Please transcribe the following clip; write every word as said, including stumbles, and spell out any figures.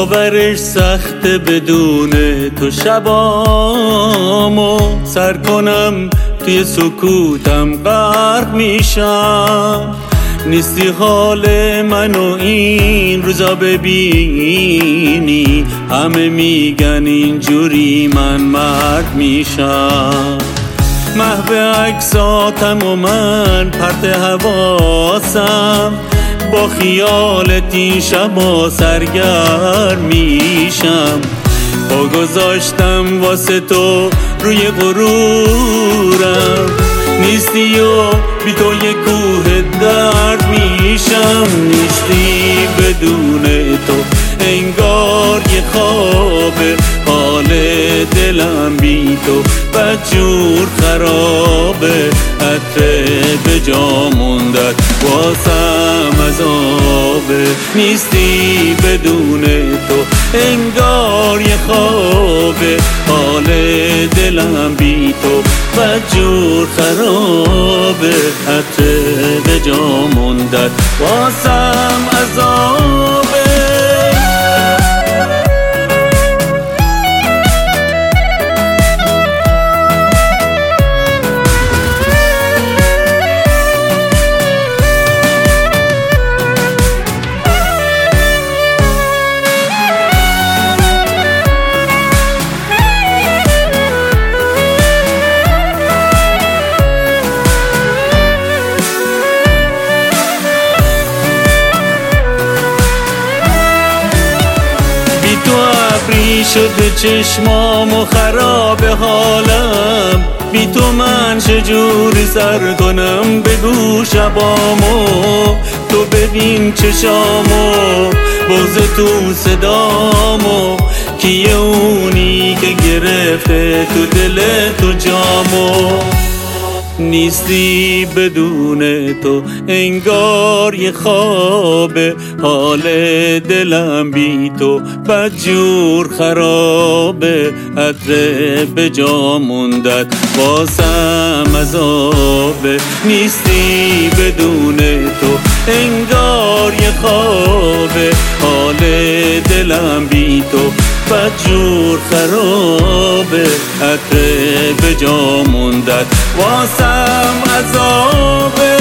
باورش سخته بدون تو شبامو سر کنم توی سکوتم غرق میشم. نیستی حال منو این روزا ببینی، همه میگن اینجوری من مرد میشم. محو عکساتم و من پرت حواسم، با خیالت این شبا سرگرم میشم. پا گذاشتم واسه تو روی غرورم، نیستی و بی تو یه کوه درد میشم. نیستی بدون تو انگار یه خوابه، حال دلم بی تو بدجور خرابه. عطر به جا موندت واسم عذابه، نیستی بدون تو انگار یه خوابه، حال دلم بی تو بدجور خرابه. عطر به جا موندت واسم عذابه. شده چشمام و خراب حالم، بی تو من چجوری سر کنم بگو شبامو. تو ببین چشامو باز تو صدامو، کیه اونی که گرفته تو دل تو جامو. نیستی بدون تو انگار یه خوابه، حال دلم بی تو بدجور خرابه. عطر به جا موندت واسم عذابه، نیستی بدون تو انگار یه خوابه، حال دلم بی تو بدجور خرابه. عطر به جا موندت واسم عذابه.